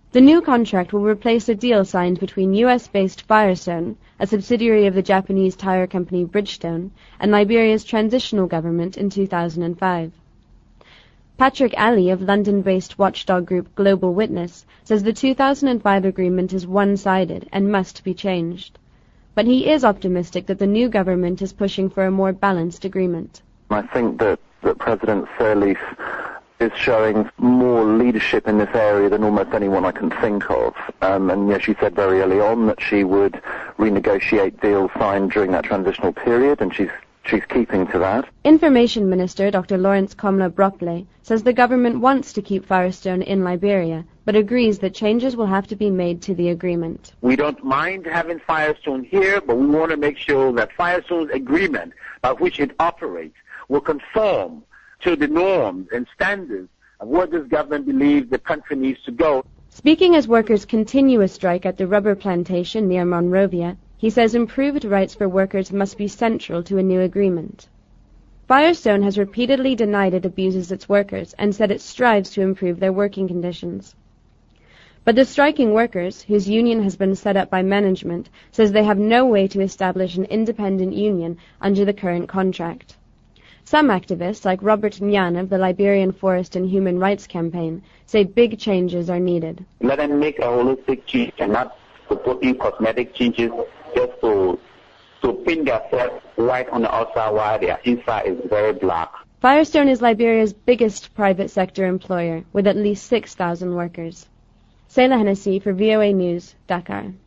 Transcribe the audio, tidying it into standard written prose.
The new contract will replace a deal signed between US-based Firestone, a subsidiary of the Japanese tire company Bridgestone, and Liberia's transitional government in 2005. Patrick Alley of London-based watchdog group Global Witness says the 2005 agreement is one-sided and must be changed. But he is optimistic that the new government is pushing for a more balanced agreement. I think that President Sirleaf is showing more leadership in this area than almost anyone I can think of. And yes, she said very early on that she would renegotiate deals signed during that transitional period, and she's keeping to that. Information Minister Dr. Lawrence Komla Bropley says the government wants to keep Firestone in Liberia, but agrees that changes will have to be made to the agreement. We don't mind having Firestone here, but we want to make sure that Firestone's agreement by which it operates will conform to the norms and standards of what this government believes the country needs to go. Speaking as workers continue a strike at the rubber plantation near Monrovia, he says improved rights for workers must be central to a new agreement. Firestone has repeatedly denied it abuses its workers and said it strives to improve their working conditions. But the striking workers, whose union has been set up by management, says they have no way to establish an independent union under the current contract. Some activists, like Robert Nyan of the Liberian Forest and Human Rights Campaign, say big changes are needed. Let them make a holistic change and not supporting cosmetic changes just to paint themselves white on the outside while their inside is very black. Firestone is Liberia's biggest private sector employer, with at least 6,000 workers. Sayla Hennessy for VOA News, Dakar.